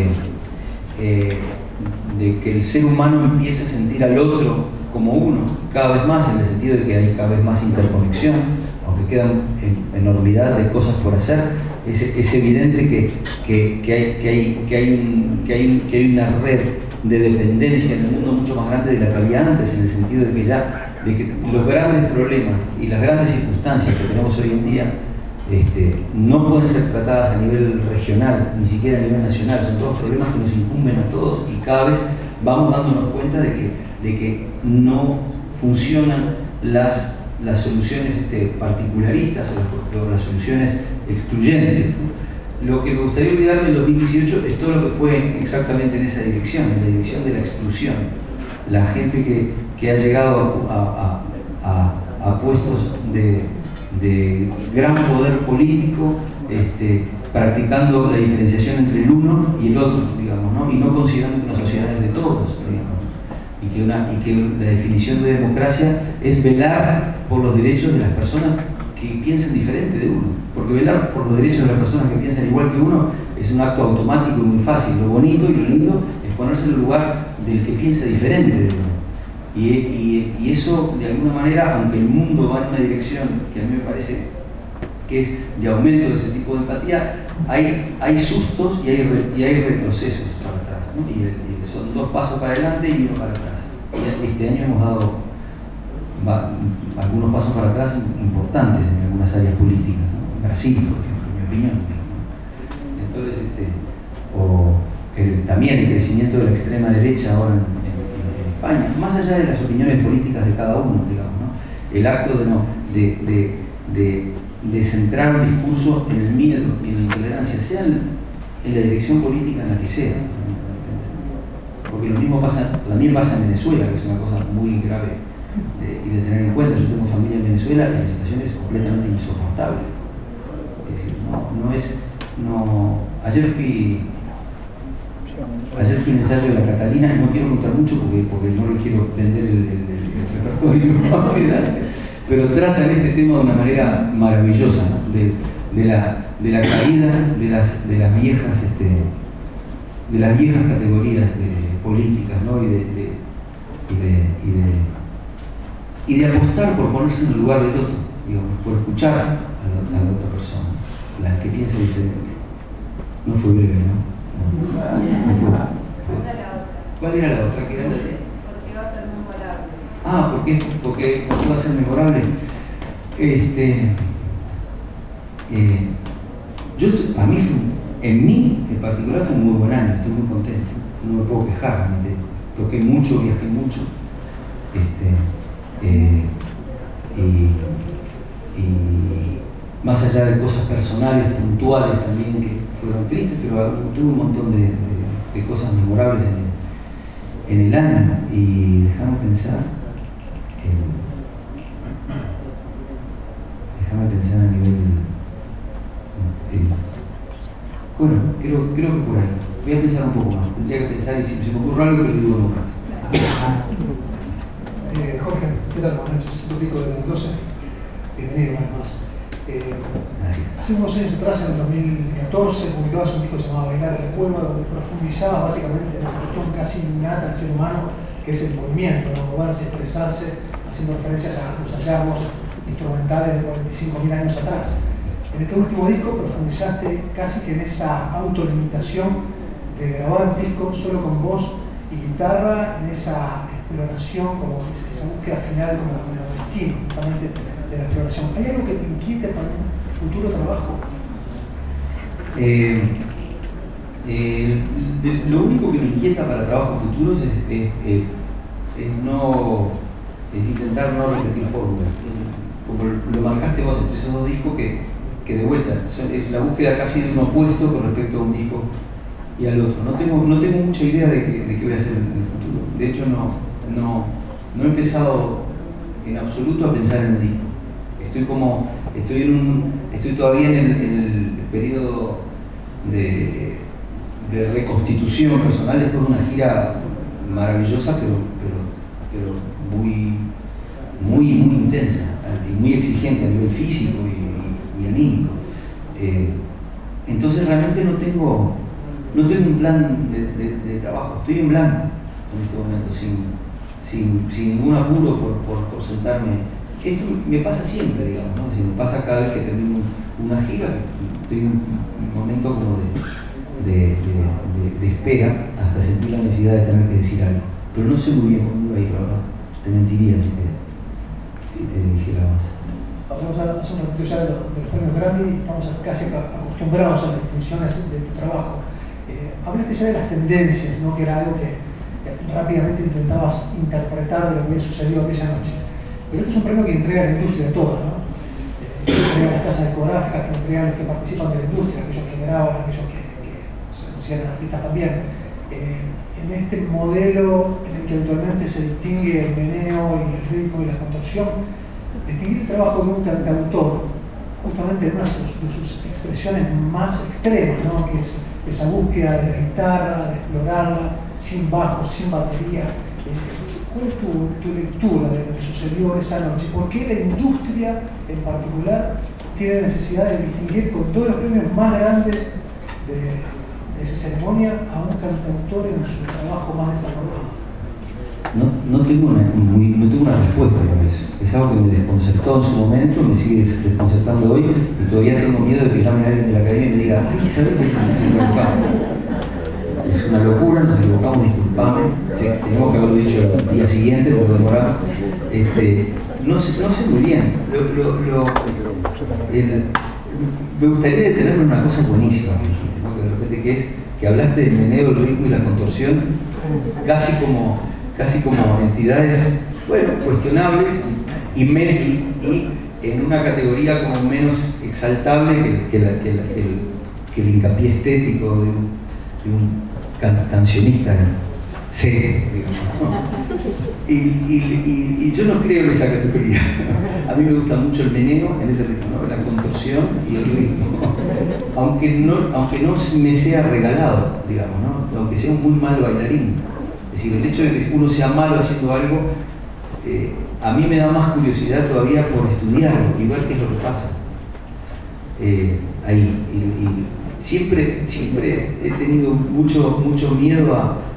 de que el ser humano empiece a sentir al otro como uno, cada vez más, en el sentido de que hay cada vez más interconexión, aunque quedan enormidad de cosas por hacer. Es evidente que hay una red de dependencia en el mundo mucho más grande de la que había antes, en el sentido de que los grandes problemas y las grandes circunstancias que tenemos hoy en día no pueden ser tratadas a nivel regional, ni siquiera a nivel nacional. Son todos problemas que nos incumben a todos, y cada vez vamos dándonos cuenta de que no funcionan las soluciones particularistas o las soluciones excluyentes, ¿no? Lo que me gustaría olvidar del 2018 es todo lo que fue exactamente en esa dirección, en la dirección de la exclusión. La gente que ha llegado a puestos de gran poder político, practicando la diferenciación entre el uno y el otro, digamos, ¿no? Y no considerando que una sociedad es de todos, digamos, y que la definición de democracia es velar por los derechos de las personas que piensen diferente de uno, porque velar por los derechos de las personas que piensan igual que uno es un acto automático y muy fácil. Lo bonito y lo lindo es ponerse en el lugar del que piensa diferente de uno. Y eso, de alguna manera, aunque el mundo va en una dirección que a mí me parece que es de aumento de ese tipo de empatía, hay sustos y hay retrocesos para atrás, ¿no? Y son 2 pasos para adelante y 1 para atrás. Y este año hemos dado algunos pasos para atrás importantes en algunas áreas políticas, ¿no? En Brasil, por ejemplo, en mi opinión, ¿no? Entonces, también el crecimiento de la extrema derecha ahora en España, más allá de las opiniones políticas de cada uno, digamos, ¿no? El acto de centrar un discurso en el miedo y en la intolerancia, sea en la dirección política en la que sea, ¿no? Porque lo mismo también pasa en Venezuela, que es una cosa muy grave y de tener en cuenta. Yo tengo familia en Venezuela y la situación es completamente insoportable. Es decir, ayer fui un ensayo de la Catalina, y no quiero contar mucho porque no le quiero vender el repertorio, pero tratan este tema de una manera maravillosa, ¿no? de la caída de las viejas categorías políticas, ¿no? y de apostar por ponerse en el lugar del otro, digamos, por escuchar a la otra persona, la que piensa diferente. No fue breve, ¿no? ¿Cuál era la otra? ¿Qué era la de? Porque va a ser memorable. Ah, porque va a ser memorable. A mí en mí en particular fue un muy buen año, estoy muy contento, no me puedo quejar, toqué mucho, viajé mucho, y más allá de cosas personales, puntuales también que fueron tristes, pero tuve un montón de cosas memorables en el año. Y déjame pensar a nivel bueno, creo que por ahí voy a pensar un poco más, tendría que pensar, y si se me ocurre algo te lo digo en un rato. Jorge, ¿qué tal? Buenas noches, Rodrigo de Mendoza. Bienvenido una vez más. Hace unos años atrás, en el 2014, publicabas un disco que se llamaba Bailar en la Cueva, donde profundizaba básicamente en esa cuestión casi innata del ser humano, que es el movimiento, ¿no? Moverse, expresarse, haciendo referencias a los hallazgos instrumentales de 45.000 años atrás. En este último disco profundizaste casi que en esa autolimitación de grabar un disco solo con voz y guitarra, en esa exploración, como esa búsqueda final como el destino justamente de la exploración. ¿Hay algo que te inquiete para un futuro trabajo? Lo único que me inquieta para trabajos futuros es intentar no repetir fórmulas. Como lo marcaste vos entre esos 2 discos que de vuelta es la búsqueda casi de un opuesto con respecto a un disco y al otro. No tengo mucha idea de qué voy a hacer en el futuro. De hecho, no he empezado en absoluto a pensar en un disco. Estoy todavía en el periodo de de reconstitución personal después de una gira maravillosa, pero muy intensa y muy exigente a nivel físico y anímico. Entonces realmente no tengo un plan de trabajo, estoy en blanco en este momento, sin ningún apuro por sentarme. Esto me pasa siempre, digamos, ¿no? Si me pasa cada vez que termino una gira, estoy en un momento como de espera hasta sentir la necesidad de tener que decir algo. Pero no sé muy bien cómo iba a ir, ¿verdad? Te mentiría si te dijera más. Vamos a hacer un ratito ya de los premios Grammy, estamos casi acostumbrados a las distinciones de tu trabajo. Hablaste ya de las tendencias, ¿no? Que era algo que rápidamente intentabas interpretar de lo que había sucedido aquella noche. Pero este es un premio que entrega a la industria toda, ¿no? Que entrega a las casas discográficas, que entrega a los que participan de la industria, aquellos que graban, aquellos que se consideran artistas también. En este modelo en el que habitualmente se distingue el meneo y el ritmo y la contorsión, distinguir el trabajo de un cantautor, justamente en una de sus expresiones más extremas, ¿no? Que es esa búsqueda de la guitarra, de explorarla, sin bajo, sin batería. ¿Cuál es tu lectura de lo que sucedió esa noche? ¿Por qué la industria en particular tiene necesidad de distinguir con todos los premios más grandes de esa ceremonia a un cantautor en su trabajo más desarrollado? No tengo una respuesta para eso. Es algo que me desconcertó en su momento, me sigue desconcertando hoy y todavía tengo miedo de que llame alguien de la academia y me diga, ay, ¿sabes que nos equivocamos? Es una locura, nos equivocamos, disculpame. Sí, tenemos que haberlo dicho el día siguiente, porque demoramos. No sé muy bien. Me gustaría detenerme en una cosa buenísima que dijiste, ¿no? Que de repente que hablaste del meneo, el ritmo y la contorsión, casi como entidades, bueno, cuestionables y en una categoría como menos exaltable que el hincapié estético de un cancionista serio, digamos, ¿no? Y yo no creo en esa categoría. A mí me gusta mucho el meneo en ese ritmo, ¿no? La contorsión y el ritmo, aunque no me sea regalado, digamos, ¿no? Aunque sea un muy mal bailarín. Es decir, el hecho de que uno sea malo haciendo algo, a mí me da más curiosidad todavía por estudiarlo y ver qué es lo que pasa ahí. Siempre he tenido mucho miedo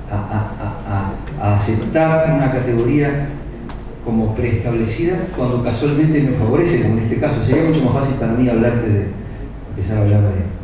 a aceptar una categoría como preestablecida cuando casualmente me favorece, como en este caso. Sería mucho más fácil para mí empezar a hablar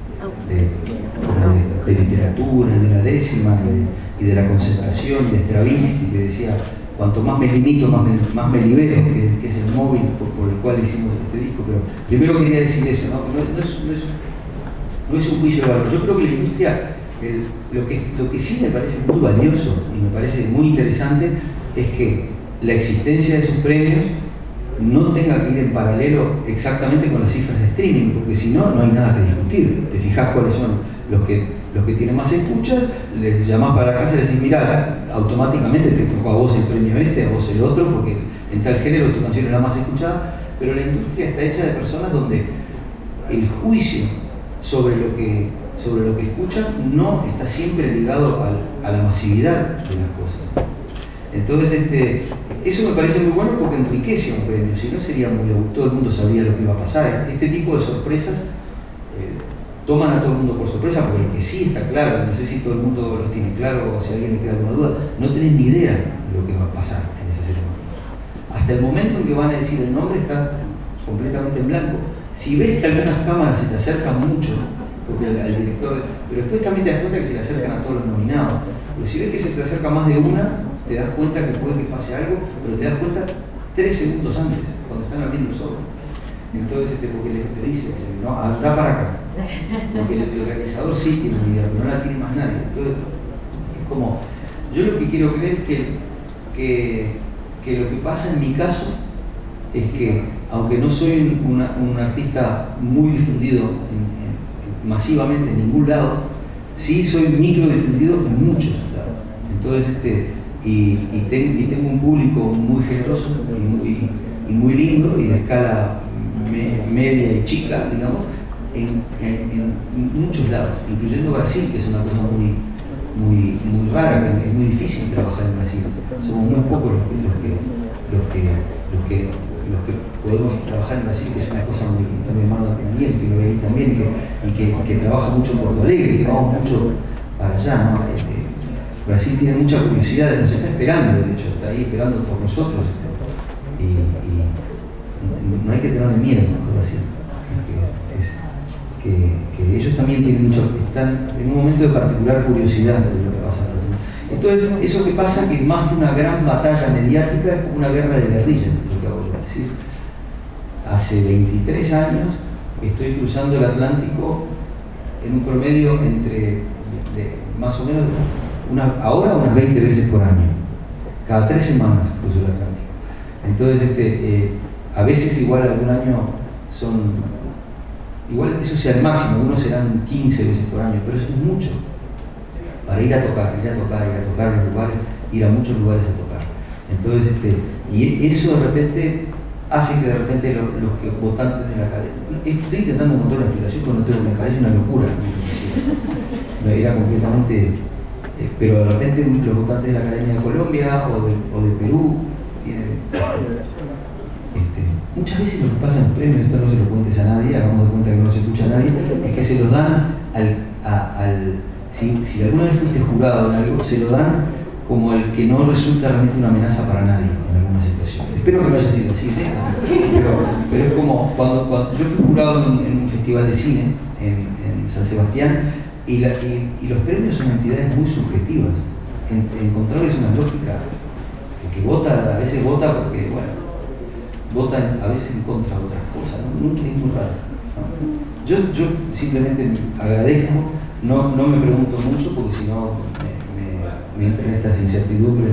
de literatura, de la décima y de la concentración, de Stravinsky, que decía, cuanto más me limito, más me libero, que es el móvil por el cual hicimos este disco. Pero primero quería decir eso, ¿no? No es un juicio de valor. Yo creo que la industria, lo que sí me parece muy valioso y me parece muy interesante es que la existencia de esos premios no tenga que ir en paralelo exactamente con las cifras de streaming, porque si no, no hay nada que discutir. Te fijas cuáles son los que tienen más escuchas, les llamás para la casa y les decís, mirá, automáticamente te tocó a vos el premio a vos el otro, porque en tal género tu canción es la más escuchada. Pero la industria está hecha de personas donde el juicio sobre lo que escuchan no está siempre ligado a la masividad de las cosas. Entonces, eso me parece muy bueno porque enriquece un premio, si no sería todo el mundo sabría lo que iba a pasar. Este tipo de sorpresas toman a todo el mundo por sorpresa, porque lo que sí está claro, no sé si todo el mundo lo tiene claro o si a alguien le queda alguna duda, no tenés ni idea de lo que va a pasar en esa ceremonia. Hasta el momento en que van a decir el nombre está completamente en blanco. Si ves que algunas cámaras se te acercan mucho, porque al director, pero después también te das cuenta que se le acercan a todos los nominados. Pero si ves que se te acerca más de una, te das cuenta que puede que pase algo, pero te das cuenta 3 segundos antes, cuando están abriendo el sobre. Entonces, porque le dice, no, anda para acá. Porque el realizador sí tiene una idea, pero no la tiene más nadie. Entonces, es como, yo lo que quiero creer es que lo que pasa en mi caso es que, aunque no soy un artista muy difundido masivamente en ningún lado, sí soy micro difundido en muchos lados. Entonces, tengo un público muy generoso y muy lindo y de escala media y chica, digamos, en muchos lados, incluyendo Brasil, que es una cosa muy rara, que es muy difícil trabajar en Brasil. Somos muy pocos los que podemos trabajar en Brasil, que es una cosa muy, mi hermano Daniel, que lo ve ahí también, y que trabaja mucho en Porto Alegre, que vamos mucho para allá, ¿no? Brasil tiene mucha curiosidad, nos está esperando, de hecho, está ahí esperando por nosotros, y no hay que tenerle miedo a Brasil, que ellos también tienen mucho, están en un momento de particular curiosidad de lo que pasa en Brasil. Entonces, eso que pasa, que más que una gran batalla mediática, es como una guerra de guerrillas, es lo que hago yo. Es decir, hace 23 años estoy cruzando el Atlántico en un promedio entre, más o menos, ahora unas 20 veces por año. Cada 3 semanas cruzo el Atlántico. Entonces, a veces igual algún año son, igual eso sea el máximo, algunos serán 15 veces por año, pero eso es mucho. Para ir a tocar en los lugares, ir a muchos lugares a tocar. Entonces, y eso de repente hace que de repente los que votantes de la academia, estoy intentando encontrar una explicación, pero me parece una locura. No, era completamente, pero de repente los votantes de la Academia de Colombia o de Perú tienen, muchas veces lo que pasa en los premios, esto no se lo cuentes a nadie, hagamos de cuenta que no se escucha a nadie, es que se lo dan si alguna vez fuiste jurado en algo, se lo dan como el que no resulta realmente una amenaza para nadie en algunas situaciones. Espero que no haya sido así, pero es como cuando yo fui jurado en un festival de cine en San Sebastián, y los premios son entidades muy subjetivas. Encontrarles una lógica, que vota, a veces vota porque, bueno, votan a veces en contra de otras cosas, ¿no? Es muy raro, ¿no? Yo simplemente agradezco. No me pregunto mucho porque si no me entran estas incertidumbres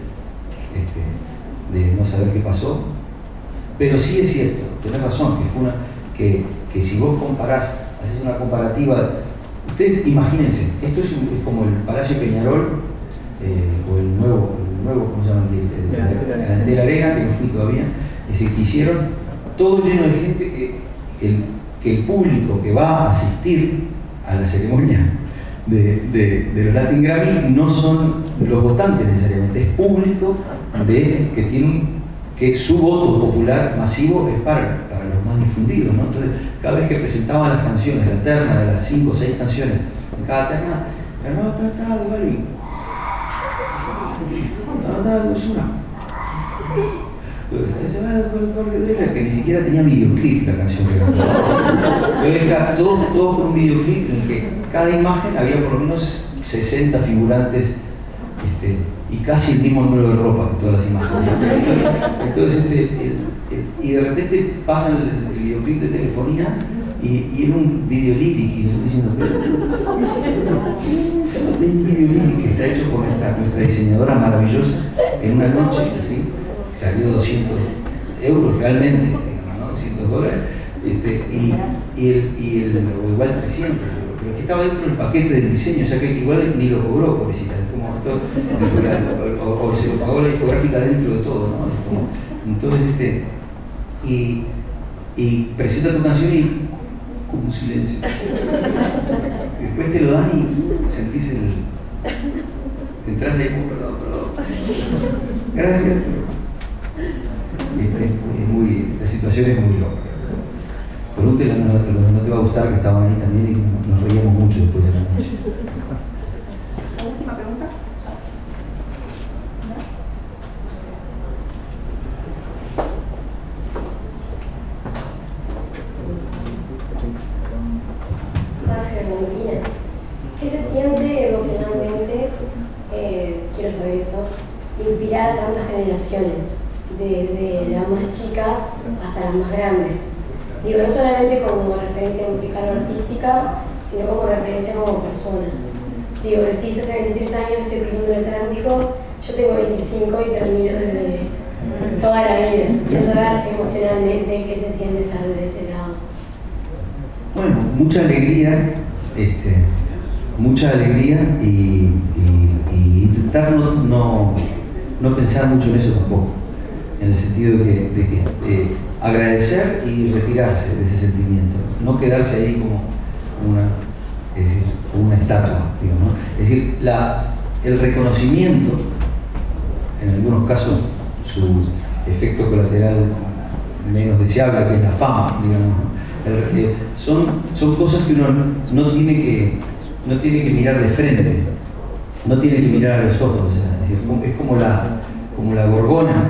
de no saber qué pasó. Pero sí es cierto, tenés razón, que si vos comparás, haces una comparativa, ustedes imagínense, esto es como el Palacio Peñarol o el nuevo, ¿cómo se llama? El de la Arena, que no fui todavía, es decir, que hicieron todo lleno de gente que el público que va a asistir a la ceremonia de los Latin Grammy no son los votantes necesariamente, es público que su voto popular masivo es para los más difundidos, ¿no? Entonces, cada vez que presentaban las canciones, la terna de las 5 o 6 canciones, en cada terna, la nueva tratada de Balvin, la nueva tratada de Ozuna, que ni siquiera tenía videoclip la canción que cantaba. Entonces, todos con un videoclip en el que cada imagen había por lo menos 60 figurantes y casi el mismo número de ropa en todas las imágenes. Entonces, y de repente pasan el videoclip de Telefonía y era un video líric y nosotros diciendo, pero un video líric que está hecho por nuestra diseñadora maravillosa en una noche, así. Salió 200 euros realmente, ¿no? $200, o igual 300, pero que estaba dentro del paquete del diseño, o sea que igual ni lo cobró, pobrecita, como esto, o se lo pagó la discográfica dentro de todo, ¿no? Entonces, y presenta tu canción y como un silencio. Y después te lo dan y sentís entras ahí como perdón. Gracias. La situación es muy loca. Pregúntale a los que no te va a gustar, que estaban ahí también y nos reíamos mucho después de la noche. Última pregunta. ¿Qué se siente emocionalmente? Quiero saber eso. Inspirar a tantas generaciones, desde las más chicas hasta las más grandes. Digo, no solamente como referencia musical o artística, sino como referencia como persona. Digo, decís, hace 23 años estoy cruzando el Atlántico, yo tengo 25 y termino desde toda la vida. Quiero saber emocionalmente qué se siente estar de ese lado. Bueno, mucha alegría y intentar no pensar mucho en eso tampoco, en el sentido de que agradecer y retirarse de ese sentimiento, no quedarse ahí como una estatua, digamos, ¿no? Es decir, el reconocimiento, en algunos casos su efecto colateral menos deseable, que es la fama, digamos, son cosas que uno no tiene que mirar de frente, no tiene que mirar a los ojos, es decir, es como la gorgona,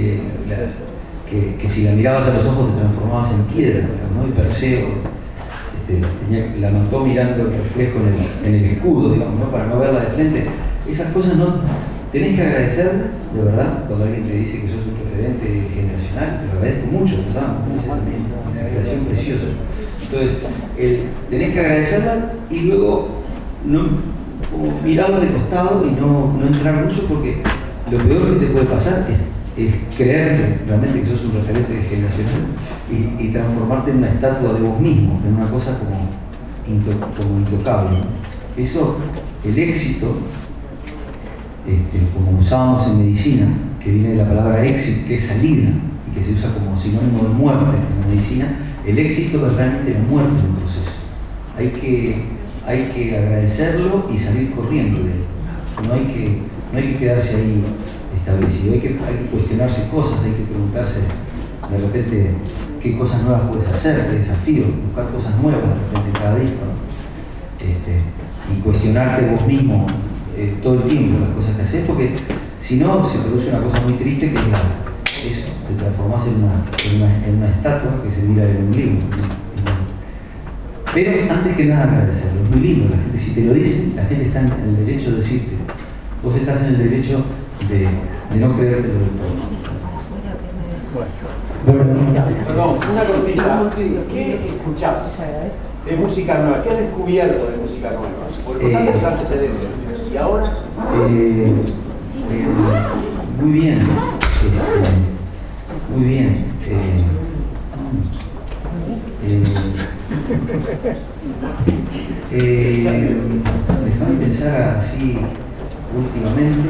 que si la mirabas a los ojos te transformabas en piedra, ¿no? Y Perseo la mató mirando el reflejo en el escudo, digamos, ¿no? Para no verla de frente. Esas cosas no tenés que agradecerlas, de verdad, cuando alguien te dice que sos un referente generacional, te lo agradezco mucho, ¿verdad? Es una exageración preciosa. Entonces, tenés que agradecerlas y luego como mirarlo de costado y no entrar mucho, porque lo peor que te puede pasar es creerte realmente que sos un referente generacional y transformarte en una estatua de vos mismo, en una cosa como intocable. Eso, el éxito, como usábamos en medicina, que viene de la palabra exit, que es salida, y que se usa como sinónimo de muerte en medicina, el éxito es realmente la muerte de un proceso. Hay que agradecerlo y salir corriendo de él. No hay que quedarse ahí establecido, hay que cuestionarse cosas, hay que preguntarse de repente qué cosas nuevas puedes hacer, qué desafíos, buscar cosas nuevas de repente cada disco, ¿no? Y cuestionarte vos mismo todo el tiempo las cosas que haces, porque si no se produce una cosa muy triste, que es eso, te transformás en una estatua que se mira en un libro, ¿no? Pero antes que nada agradecerlo, es muy lindo, la gente, si te lo dicen, la gente está en el derecho de decirte, vos estás en el derecho de no creértelo del todo. Perdón, una cortita. ¿Qué escuchás de música nueva? ¿Qué has descubierto de música nueva? Porque contaste los antecedentes. ¿Y ahora? Muy bien. Muy bien. Déjame pensar así últimamente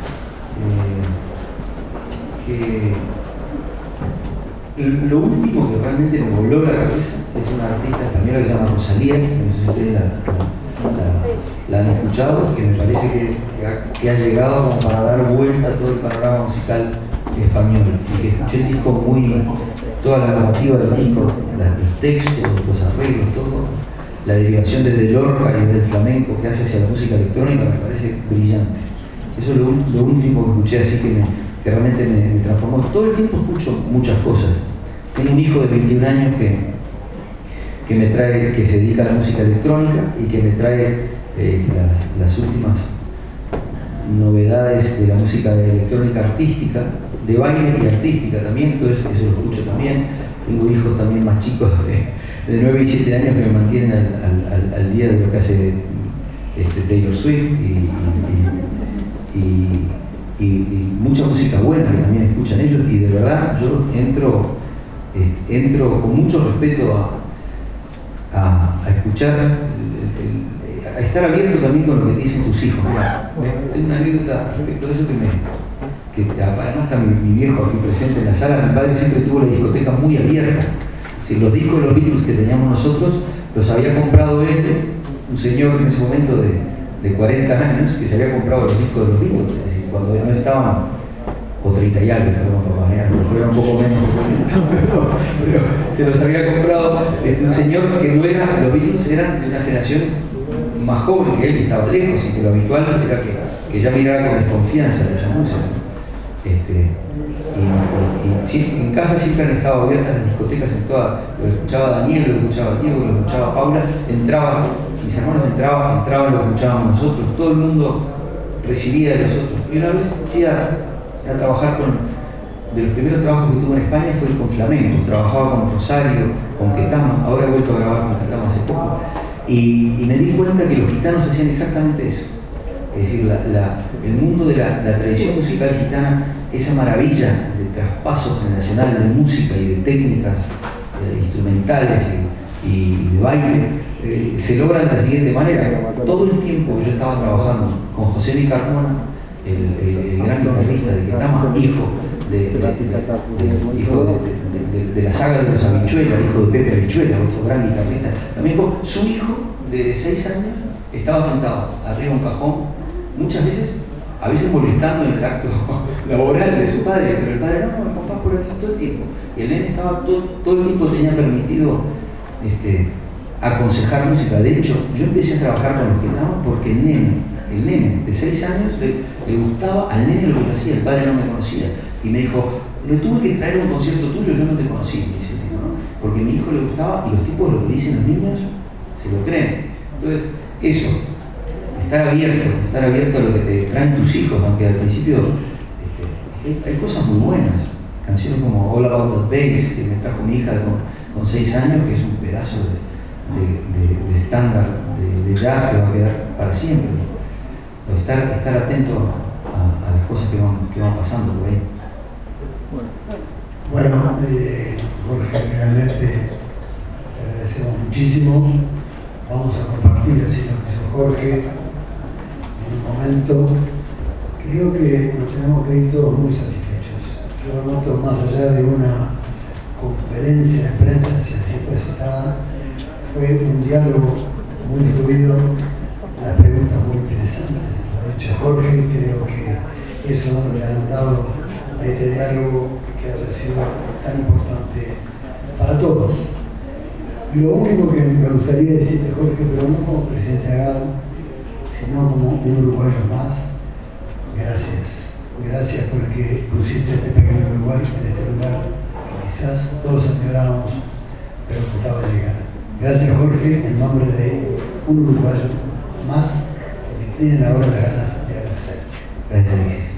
que lo último que realmente me voló la cabeza es una artista española que se llama Rosalía, no sé si ustedes la han escuchado, que me parece que ha llegado como para dar vuelta a todo el panorama musical español, y que escuché el disco toda la narrativa del disco, los textos, los arreglos, todo, la derivación desde Lorca y desde el flamenco que hace hacia la música electrónica me parece brillante. Eso es lo último que escuché así que realmente me transformó. Todo el tiempo escucho muchas cosas. Tengo un hijo de 21 años que se dedica a la música electrónica y que me trae las últimas novedades de la música electrónica artística, de baile y artística también, entonces eso lo escucho también. Tengo hijos también más chicos de 9 y 7 años que me mantienen al día de lo que hace Taylor Swift y mucha música buena que también escuchan ellos, y de verdad yo entro con mucho respeto a escuchar, a estar abierto también con lo que dicen tus hijos. Tengo una anécdota respecto a eso que además está mi viejo aquí presente en la sala. Mi padre siempre tuvo la discoteca muy abierta. Los discos de los Beatles que teníamos nosotros los había comprado él, un señor en ese momento de 40 años, que se había comprado los discos de los Beatles, es decir, cuando no estaban, o 30 y algo, perdón, papá, a lo mejor era un poco menos, pero se los había comprado un señor que no era, los Beatles eran de una generación más joven que él, y estaba lejos, y que lo habitual era que ya mirara con desconfianza de esa música. Y en casa siempre han estado abiertas las discotecas en todas. Lo escuchaba Daniel, lo escuchaba Diego, lo escuchaba Paula, mis hermanos entraban, lo escuchábamos nosotros, todo el mundo recibía de los otros. Y una vez fui a trabajar de los primeros trabajos que tuve en España fue con flamenco. Trabajaba con Rosario, con Ketama, ahora he vuelto a grabar con Ketama hace poco. Y me di cuenta que los gitanos hacían exactamente eso. Es decir, el mundo de la tradición musical gitana, esa maravilla de traspasos generacionales de música y de técnicas instrumentales y de baile, se logra de la siguiente manera. Todo el tiempo yo estaba trabajando con José Luis Carmona, el gran guitarrista de Ketama, hijo de la saga de los Habichuela, hijo de Pepe Habichuela, otro gran guitarrista. También su hijo de 6 años estaba sentado arriba de un cajón, muchas veces, a veces molestando en el acto laboral de su padre, pero el padre no, me compás por aquí todo el tiempo. Y el nene estaba todo el tiempo tenía permitido aconsejar música. De hecho, yo empecé a trabajar con los que estaban porque el nene de 6 años le gustaba al nene lo que yo hacía, el padre no me conocía. Y me dijo, lo tuve que traer a un concierto tuyo, yo no te conocí, me dice, ¿no? Porque a mi hijo le gustaba y los tipos lo que dicen los niños se lo creen. Entonces, eso, estar abierto a lo que te traen tus hijos, aunque al principio hay cosas muy buenas. Canciones como All About the Bass, que me trajo mi hija con 6 años, que es un pedazo de estándar de jazz que va a quedar para siempre. Pero estar atento a las cosas que van pasando por ahí. Bueno, Jorge, realmente te agradecemos muchísimo. Vamos a compartir así lo que hizo Jorge en un momento. Creo que nos tenemos que ir todos muy satisfechos. Yo noto, más allá de una conferencia de prensa, si así fue citada, fue un diálogo muy fluido, las preguntas muy interesantes. Lo ha dicho Jorge, creo que eso le ha dado a este diálogo que ha sido tan importante para todos. Lo único que me gustaría decirte, Jorge, pero no como presidente Agado, sino como un uruguayo más, gracias. Gracias porque pusiste este pequeño Uruguay en este lugar que quizás todos añorábamos, pero costaba llegar. Gracias, Jorge, en nombre de un uruguayo más que tienen ahora las ganas de agradecer. Gracias, Alexis.